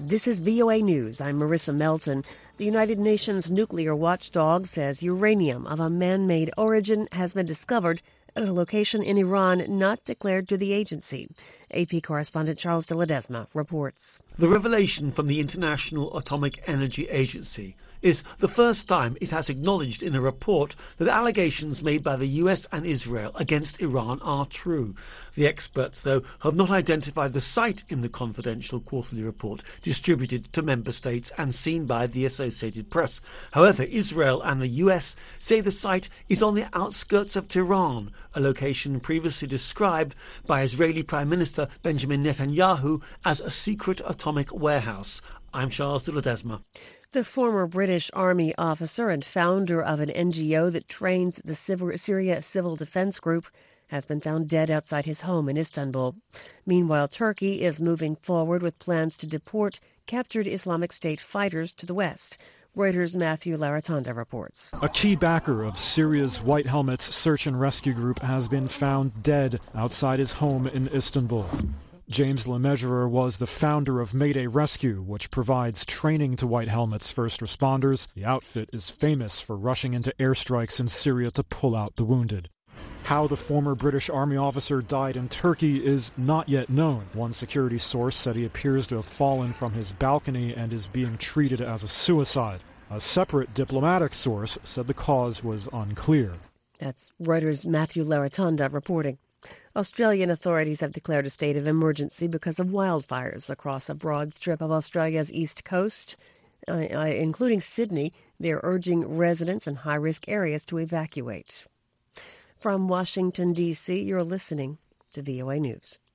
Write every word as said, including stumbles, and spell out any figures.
This is V O A News. I'm Marissa Melton. The United Nations nuclear watchdog says uranium of a man-made origin has been discovered at a location in Iran not declared to the agency. A P correspondent Charles de Ledesma reports. The revelation from the International Atomic Energy Agency is the first time it has acknowledged in a report that allegations made by the U S and Israel against Iran are true. The experts, though, have not identified the site in the confidential quarterly report distributed to member states and seen by the Associated Press. However, Israel and the U S say the site is on the outskirts of Tehran, a location previously described by Israeli Prime Minister Benjamin Netanyahu as a secret atomic warehouse. I'm Charles de Ledesma. The former British Army officer and founder of an N G O that trains the Syria Civil Defense Group has been found dead outside his home in Istanbul. Meanwhile, Turkey is moving forward with plans to deport captured Islamic State fighters to the West. Reuters' Matthew Laratonda reports. A key backer of Syria's White Helmets search and rescue group has been found dead outside his home in Istanbul. James Lemessurier was the founder of Mayday Rescue, which provides training to White Helmets first responders. The outfit is famous for rushing into airstrikes in Syria to pull out the wounded. How the former British Army officer died in Turkey is not yet known. One security source said he appears to have fallen from his balcony and is being treated as a suicide. A separate diplomatic source said the cause was unclear. That's Reuters' Matthew Laratonda reporting. Australian authorities have declared a state of emergency because of wildfires across a broad strip of Australia's east coast, uh, uh, including Sydney. They're urging residents in high-risk areas to evacuate. From Washington, D C, you're listening to V O A News.